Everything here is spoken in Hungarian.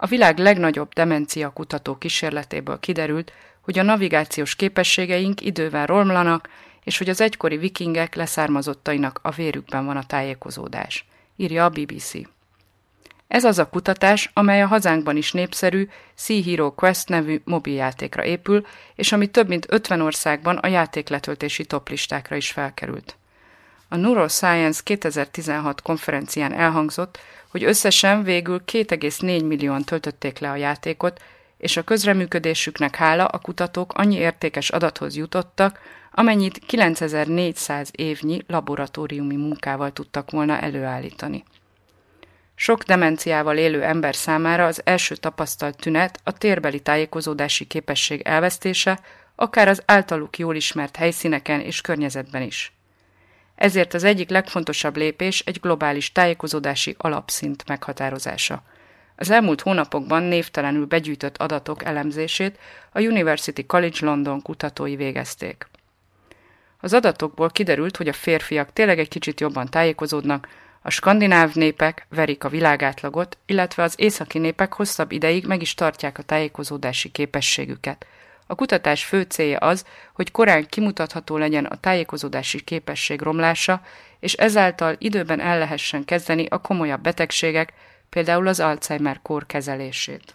A világ legnagyobb demencia kutató kísérletéből kiderült, hogy a navigációs képességeink idővel romlanak, és hogy az egykori vikingek leszármazottainak a vérükben van a tájékozódás, írja a BBC. Ez az a kutatás, amely a hazánkban is népszerű Sea Hero Quest nevű mobiljátékra épül, és ami több mint 50 országban a játékletöltési toplistákra is felkerült. A Neuroscience 2016 konferencián elhangzott, hogy összesen végül 2,4 millióan töltötték le a játékot, és a közreműködésüknek hála a kutatók annyi értékes adathoz jutottak, amennyit 9400 évnyi laboratóriumi munkával tudtak volna előállítani. Sok demenciával élő ember számára az első tapasztalt tünet a térbeli tájékozódási képesség elvesztése, akár az általuk jól ismert helyszíneken és környezetben is. Ezért az egyik legfontosabb lépés egy globális tájékozódási alapszint meghatározása. Az elmúlt hónapokban névtelenül begyűjtött adatok elemzését a University College London kutatói végezték. Az adatokból kiderült, hogy a férfiak tényleg egy kicsit jobban tájékozódnak, a skandináv népek verik a világátlagot, illetve az északi népek hosszabb ideig meg is tartják a tájékozódási képességüket. A kutatás fő célja az, hogy korán kimutatható legyen a tájékozódási képesség romlása, és ezáltal időben el lehessen kezdeni a komolyabb betegségek, például az Alzheimer-kór kezelését.